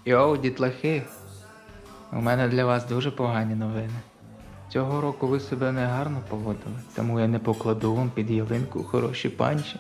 Йоу, дітлахи, у мене для вас дуже погані новини. Цього року ви себе негарно поводили, тому я не покладу вам під ялинку хороші панчі.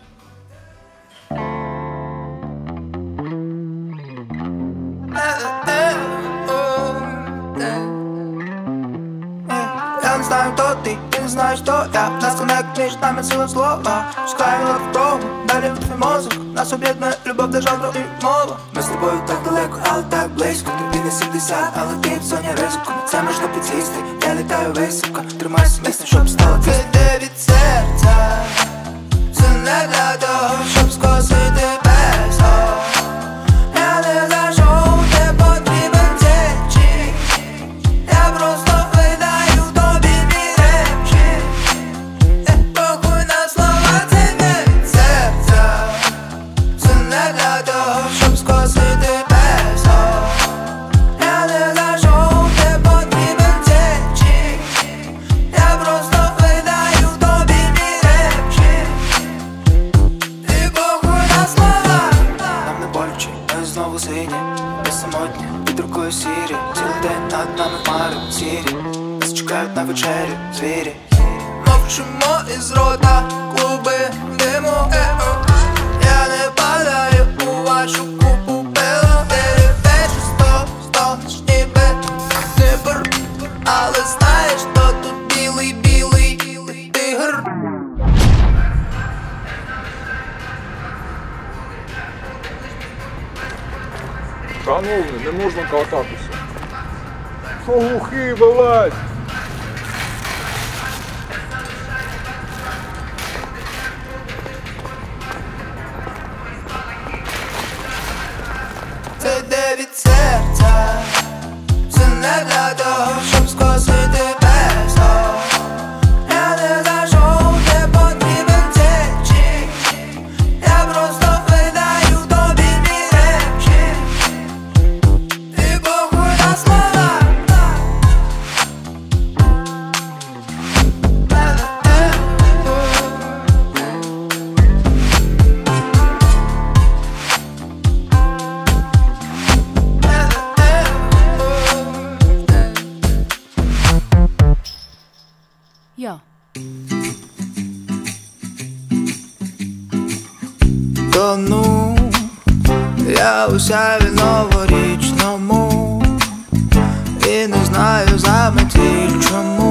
Я не знаю, хто ти не знаєш, хто я. Нас коннект між нами сила слова. Шукаємо в тому, далі в твій мозок. Нас об'єднує любов до жанру і мова. Ми з тобою так далеко, але так близько. Тобі не 70, але ти в зоні ризику. Це можна підсісти, я літаю високо. Тримайся місце, щоб стало ти. Іде від серця, це не для того, щоб скосити безо. Я не зайшов, не потрібен течі. Я просто видаю тобі мій речі. Похуй на слова, це не від серця. Це не для того, щоб скосити безо. Я не зайшов, не потрібен течі. Я просто видаю тобі мій речі. І похуй на слова. Нам не боляче, ми знову сині. Ми самотні, під рукою сірі. Цілий день над нами хмари сірі. Нас чекають на вечерю звірі. Мовчимо із рота, клуби диму. Я не падаю у вашу купу пила. Ти ревеш сто, ніби Дніпр. Але знаєш, хто тут білий тигр. Шановний, не можна кататися. Що глухий, вилазь! Це йде від серця. Це не для того, щоб скосити безо. Я не зайшов, не потрібен течі. Я просто видаю тобі мій речі. І похуй на слова. Ja. Тону я у сяві новорічному і не знаю заметіль чому.